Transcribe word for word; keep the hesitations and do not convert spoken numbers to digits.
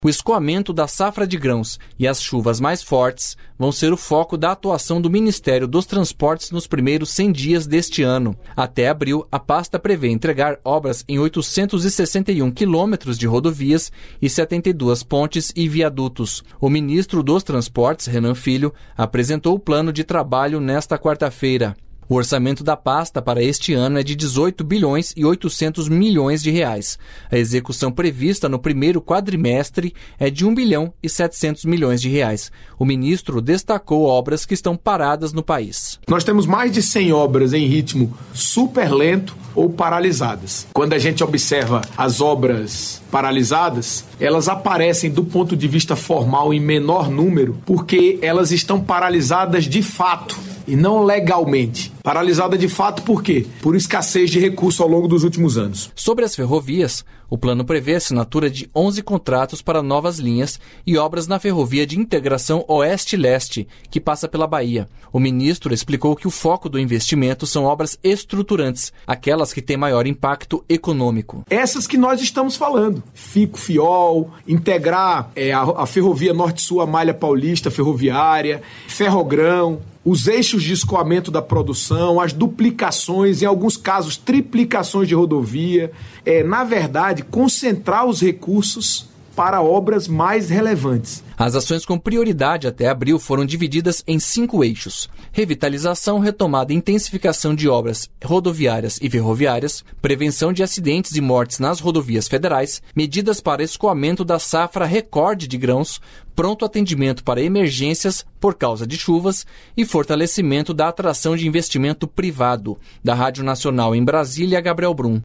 O escoamento da safra de grãos e as chuvas mais fortes vão ser o foco da atuação do Ministério dos Transportes nos primeiros cem dias deste ano. Até abril, a pasta prevê entregar obras em oitocentos e sessenta e um quilômetros de rodovias e setenta e duas pontes e viadutos. O ministro dos Transportes, Renan Filho, apresentou o plano de trabalho nesta quarta-feira. O orçamento da pasta para este ano é de dezoito bilhões e oitocentos milhões de reais. A execução prevista no primeiro quadrimestre é de um bilhão e setecentos milhões de reais. O ministro destacou obras que estão paradas no país. Nós temos mais de cem obras em ritmo super lento ou paralisadas. Quando a gente observa as obras paralisadas, elas aparecem do ponto de vista formal em menor número porque elas estão paralisadas de fato e não legalmente. Paralisada de fato por quê? Por escassez de recursos ao longo dos últimos anos. Sobre as ferrovias, o plano prevê a assinatura de onze contratos para novas linhas e obras na ferrovia de integração Oeste-Leste, que passa pela Bahia. O ministro explicou que o foco do investimento são obras estruturantes, aquelas que têm maior impacto econômico. Essas que nós estamos falando. Fico, Fiol, integrar é, a, a ferrovia Norte-Sul, a malha paulista ferroviária, Ferrogrão, os eixos de escoamento da produção, as duplicações, em alguns casos triplicações de rodovia. É, na verdade, concentrar os recursos para obras mais relevantes. As ações com prioridade até abril foram divididas em cinco eixos: revitalização, retomada e intensificação de obras rodoviárias e ferroviárias, prevenção de acidentes e mortes nas rodovias federais, medidas para escoamento da safra recorde de grãos, pronto atendimento para emergências por causa de chuvas e fortalecimento da atração de investimento privado. Da Rádio Nacional em Brasília, Gabriel Brum.